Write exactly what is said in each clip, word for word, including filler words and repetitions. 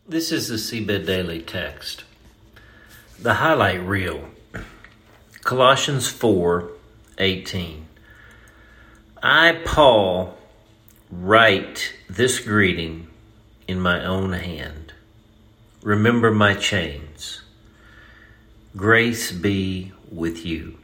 This is the Seabed Daily Text. The highlight reel, Colossians four eighteen. I, Paul, write this greeting in my own hand. Remember my chains. Grace be with you.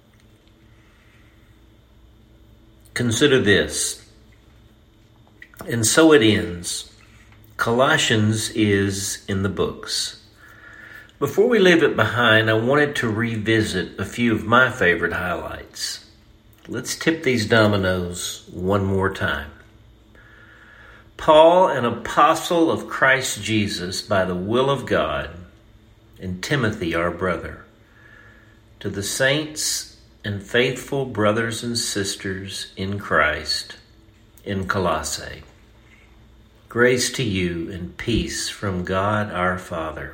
Consider this. And so it ends. Colossians is in the books. Before we leave it behind, I wanted to revisit a few of my favorite highlights. Let's tip these dominoes one more time. Paul, an apostle of Christ Jesus by the will of God, and Timothy, our brother, to the saints and faithful brothers and sisters in Christ in Colossae. Grace to you and peace from God our Father.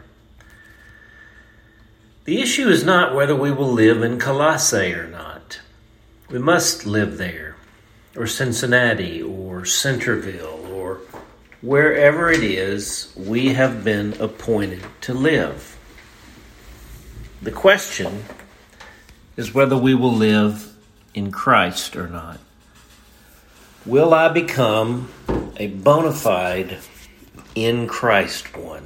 The issue is not whether we will live in Colossae or not. We must live there, or Cincinnati, or Centerville, or wherever it is we have been appointed to live. The question is whether we will live in Christ or not. Will I become a bona fide in Christ one?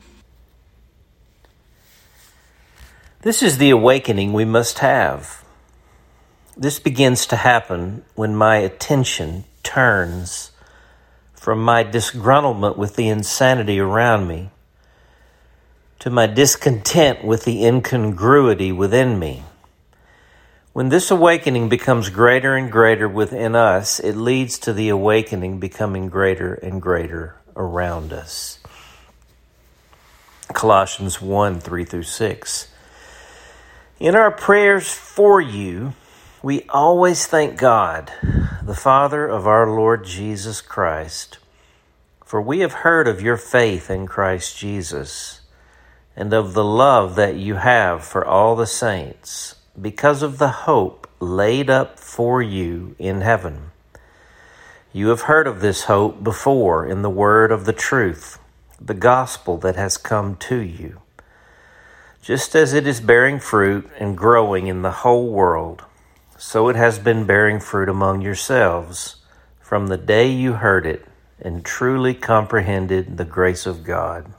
This is the awakening we must have. This begins to happen when my attention turns from my disgruntlement with the insanity around me to my discontent with the incongruity within me. When this awakening becomes greater and greater within us, it leads to the awakening becoming greater and greater around us. Colossians one, three through six. In our prayers for you, we always thank God, the Father of our Lord Jesus Christ, for we have heard of your faith in Christ Jesus and of the love that you have for all the saints, because of the hope laid up for you in heaven. You have heard of this hope before in the word of the truth, the gospel that has come to you, just as it is bearing fruit and growing in the whole world, so it has been bearing fruit among yourselves from the day you heard it and truly comprehended the grace of God.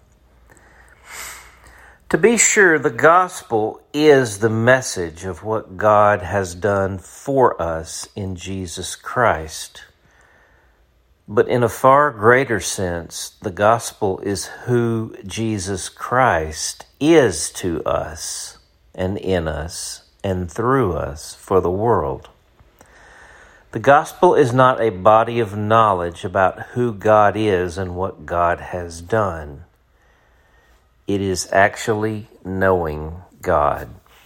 To be sure, the gospel is the message of what God has done for us in Jesus Christ. But in a far greater sense, the gospel is who Jesus Christ is to us and in us and through us for the world. The gospel is not a body of knowledge about who God is and what God has done. It is actually knowing God.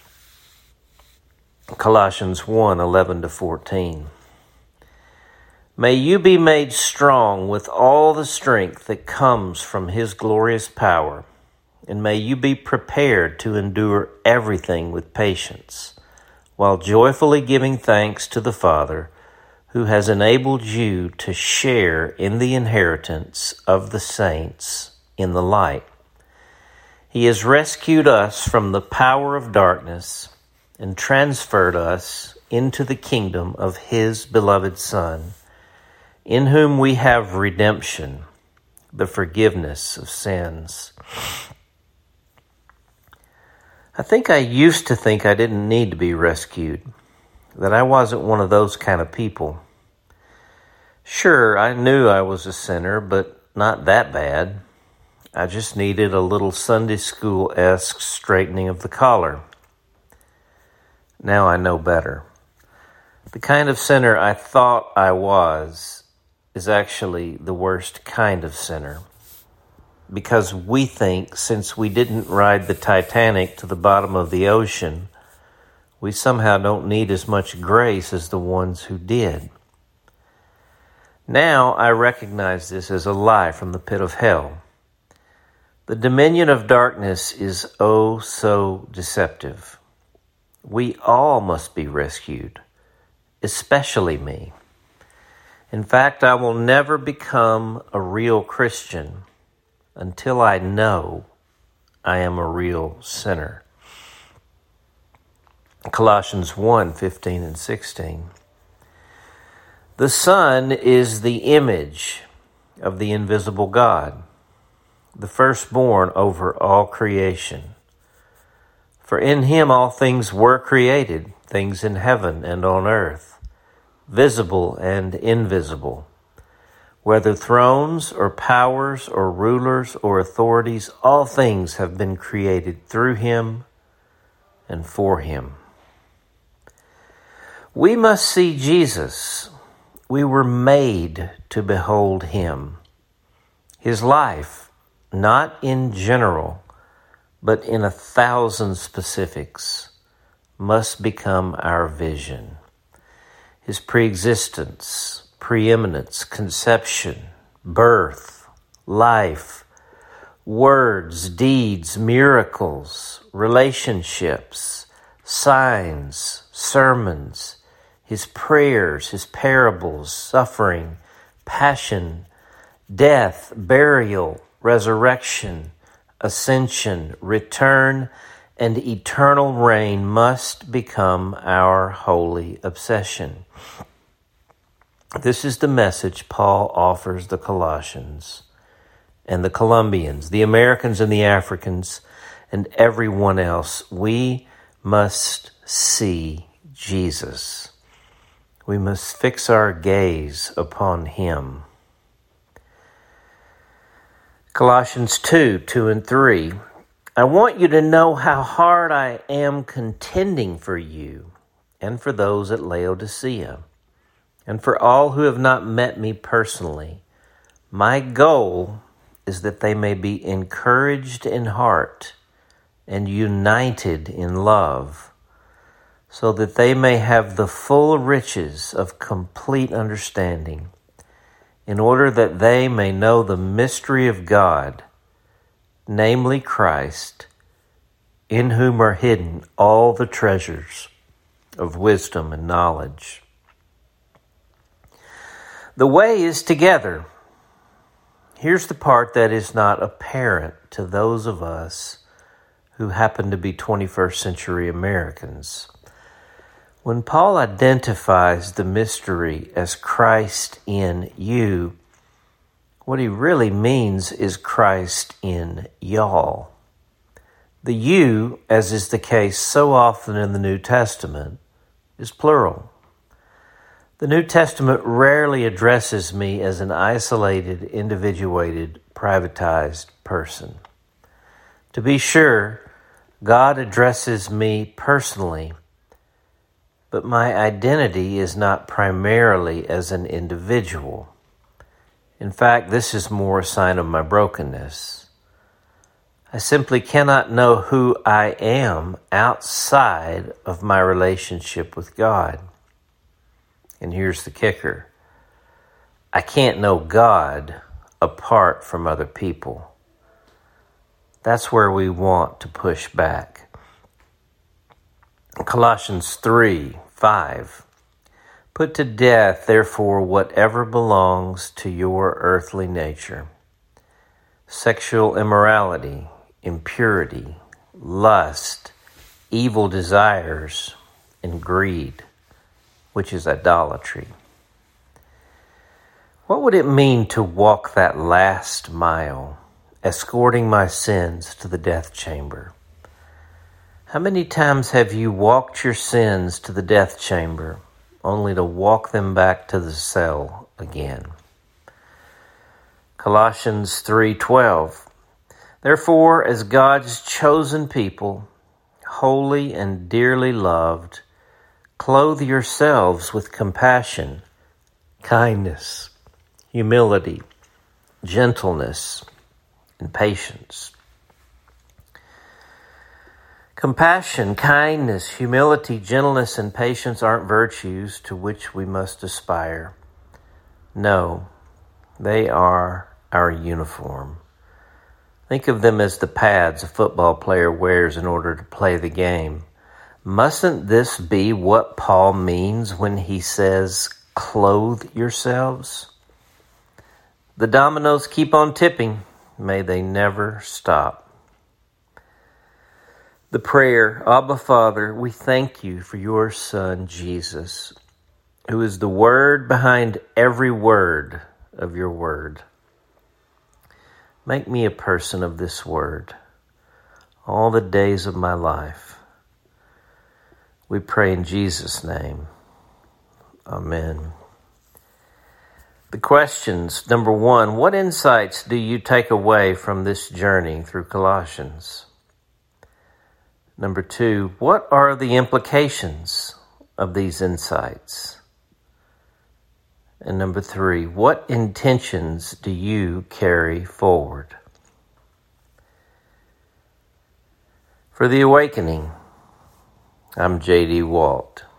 Colossians one, eleven to fourteen. May you be made strong with all the strength that comes from his glorious power, and may you be prepared to endure everything with patience, while joyfully giving thanks to the Father, who has enabled you to share in the inheritance of the saints in the light. He has rescued us from the power of darkness and transferred us into the kingdom of his beloved Son, in whom we have redemption, the forgiveness of sins. I think I used to think I didn't need to be rescued, that I wasn't one of those kind of people. Sure, I knew I was a sinner, but not that bad. I just needed a little Sunday school-esque straightening of the collar. Now I know better. The kind of sinner I thought I was is actually the worst kind of sinner. Because we think since we didn't ride the Titanic to the bottom of the ocean, we somehow don't need as much grace as the ones who did. Now I recognize this as a lie from the pit of hell. The dominion of darkness is oh so deceptive. We all must be rescued, especially me. In fact, I will never become a real Christian until I know I am a real sinner. Colossians one, fifteen and sixteen. The Son is the image of the invisible God, the firstborn over all creation. For in him all things were created, things in heaven and on earth, visible and invisible. Whether thrones or powers or rulers or authorities, all things have been created through him and for him. We must see Jesus. We were made to behold him. His life, not in general, but in a thousand specifics, must become our vision. His preexistence, preeminence, conception, birth, life, words, deeds, miracles, relationships, signs, sermons, his prayers, his parables, suffering, passion, death, burial, resurrection, ascension, return, and eternal reign must become our holy obsession. This is the message Paul offers the Colossians and the Colombians, the Americans and the Africans, and everyone else. We must see Jesus. We must fix our gaze upon him. Colossians two, two and three. I want you to know how hard I am contending for you and for those at Laodicea and for all who have not met me personally. My goal is that they may be encouraged in heart and united in love, so that they may have the full riches of complete understanding, in order that they may know the mystery of God, namely Christ, in whom are hidden all the treasures of wisdom and knowledge. The way is together. Here's the part that is not apparent to those of us who happen to be twenty-first century Americans. When Paul identifies the mystery as Christ in you, what he really means is Christ in y'all. The you, as is the case so often in the New Testament, is plural. The New Testament rarely addresses me as an isolated, individuated, privatized person. To be sure, God addresses me personally, but my identity is not primarily as an individual. In fact, this is more a sign of my brokenness. I simply cannot know who I am outside of my relationship with God. And here's the kicker. I can't know God apart from other people. That's where we want to push back. Colossians three, five. Put to death, therefore, whatever belongs to your earthly nature. Sexual immorality, impurity, lust, evil desires, and greed, which is idolatry. What would it mean to walk that last mile, escorting my sins to the death chamber? How many times have you walked your sins to the death chamber only to walk them back to the cell again? Colossians three twelve. Therefore, as God's chosen people, holy and dearly loved, clothe yourselves with compassion, kindness, humility, gentleness, and patience. Compassion, kindness, humility, gentleness, and patience aren't virtues to which we must aspire. No, they are our uniform. Think of them as the pads a football player wears in order to play the game. Mustn't this be what Paul means when he says, clothe yourselves? The dominoes keep on tipping. May they never stop. The prayer, Abba Father, we thank you for your Son, Jesus, who is the word behind every word of your word. Make me a person of this word all the days of my life. We pray in Jesus' name. Amen. The questions. Number one, what insights do you take away from this journey through Colossians? Number two, what are the implications of these insights? And number three, what intentions do you carry forward? For The Awakening, I'm J D Walt.